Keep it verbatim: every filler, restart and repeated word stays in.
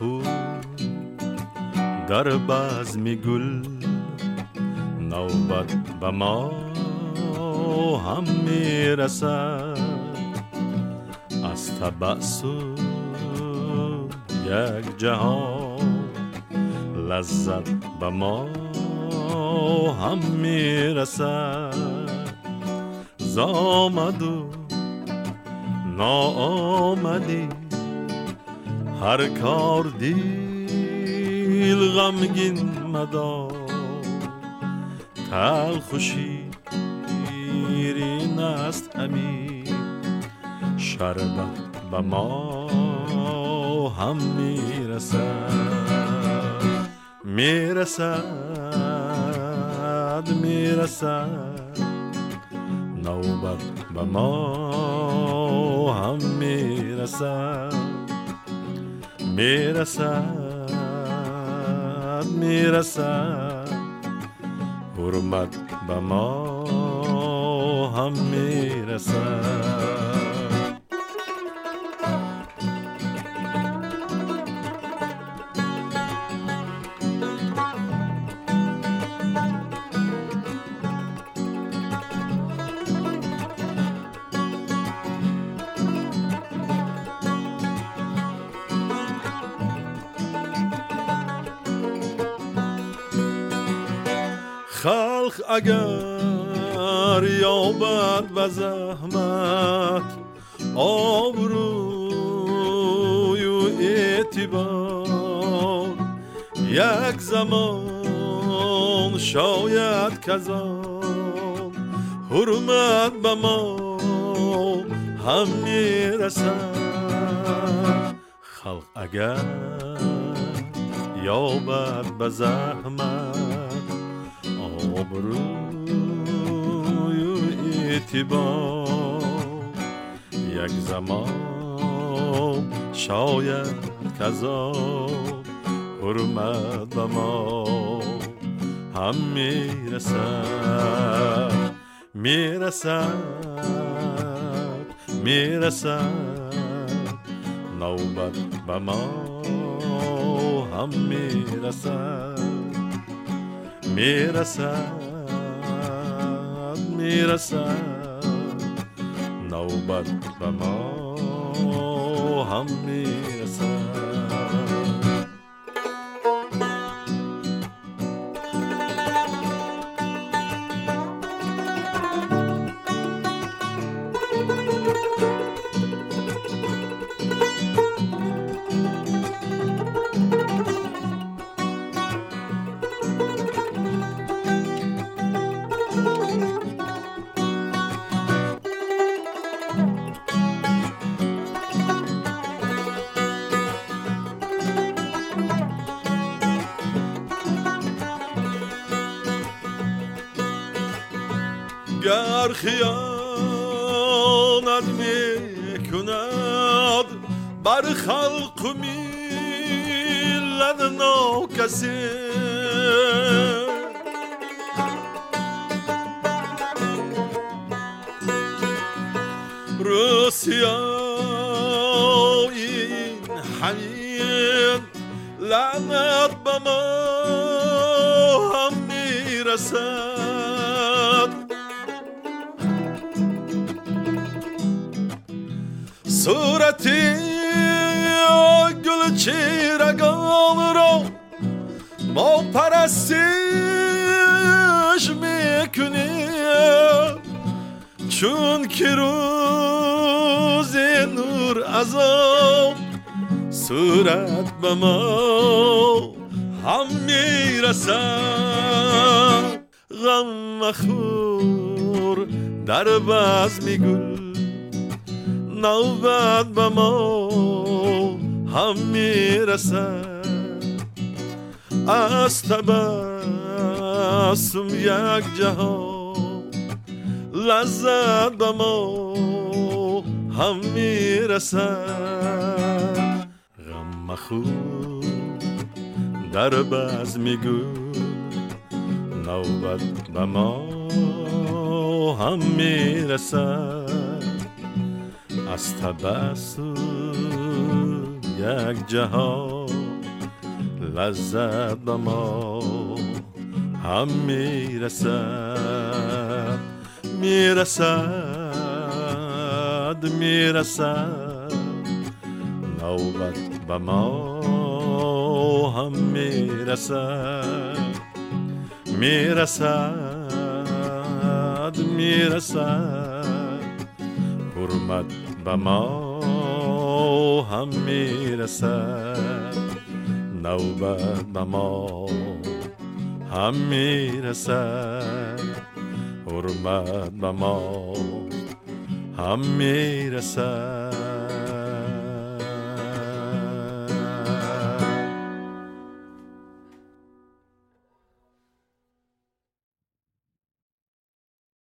مخور در بزم گل، نوبت به ما هم میرسد از تبسم یک جهان، لذت به ما هم میرسد. زامد و ناآمدی هر کار دیل غمگین مدار، تلخ و شیرین است همین شربت به ما هم میرسد. میرسد میرسد نوبت به ما هم میرسد. میرسد میرسد حرمت به ما هم میرسد. خلق اگر یابد به زحمت آبروی و اعتبار، یک زمان شاید کزان حرمت به ما هم میرسد. خلق اگر یابد به زحمت آبروی و اعتبار، یک زمان شاید کذاب حرمت به ما هم میرسد. میرسد میرسد نوبت به ما هم میرسد. میرسد میرسد نوبت به ما هم میرسد. گر خیانت میکند بر خلق و میلت ناکسی، روسیای این حنین لعنت به ما هم میرسد. صورتی گل چیرگان را ما پرستش میکنیم، چون که روز نور از آن صورت به ما هم میرسد. غم مخور در بزم گل، نوبت به ما هم میرسد. از تبسم یک جهان، لذت به ما هم میرسد. غم مخور در بزم گل، نوبت به ما هم میرسد. از تبسم یک جهان، لذت به ما هم میرسد میرسد میرسد نوبت به ما هم میرسد میرسد میرسد حرمت به ما هم میرسد نوبت به ما هم میرسد حرمت به ما هم میرسد